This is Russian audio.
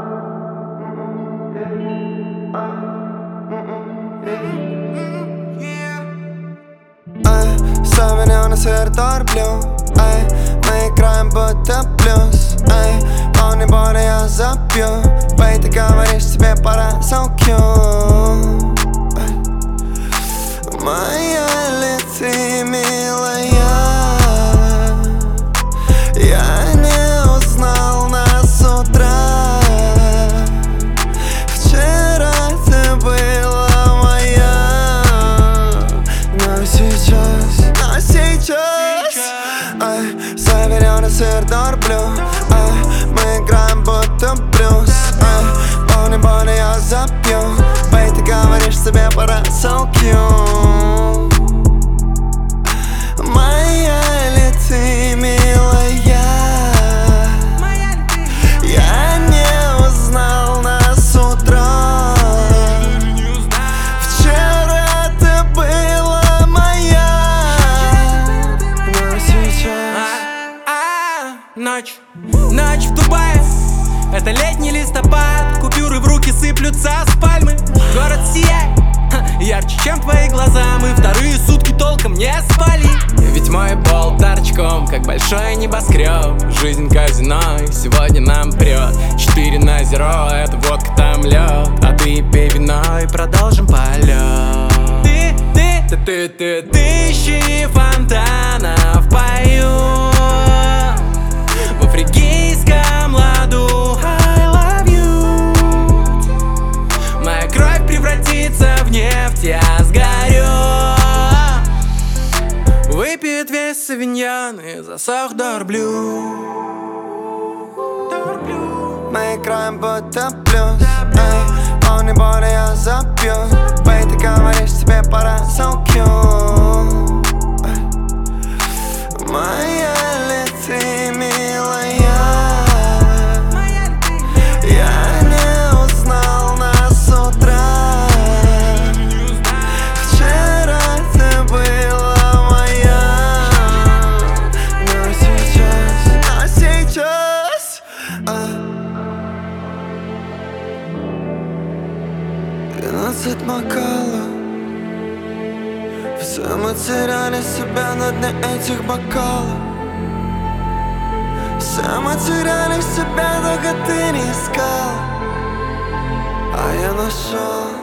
Современный сыр торплю, мы играем будто плюс, полный боли я запью. Бэй, ты говоришь, тебе пора so cute. Моя ли ты милая? Я не узнал нас с утра. Вчера ты была моя, но сейчас Современный сыр торплю, мы играем будто блюз, полный боли я запью. Бэй, ты говоришь, тебе пора so cute. Моя ли ты милая? Я не узнал нас с утра. Вчера ты была моя, но сейчас Ночь в Дубае, это летний листопад. Купюры в руки сыплются с пальмы. Город сияет ярче, чем твои глаза. Мы вторые сутки толком не спали. Ведь мой пол торчком, как большой небоскреб. Жизнь казино, и сегодня нам прет 4 на 0, это водка, там лед. А ты пей вино и продолжим полет. Тысячи фонтанов поют в фригийском ладу. I love you. Моя кровь превратится в нефть, я сгорю. Выпьет весь савиньон и засох дорблю. Мы играем будто плюс, полный боли я запью. Бэй, ты говоришь, тебе пора so cute. Моя ли ты милая? Я не узнал нас с утра. Вчера ты была моя, но сейчас 12 бокалов. Все мы теряли себя на дне этих бокалов. Все мы теряли себя, только ты не искал, а я нашел.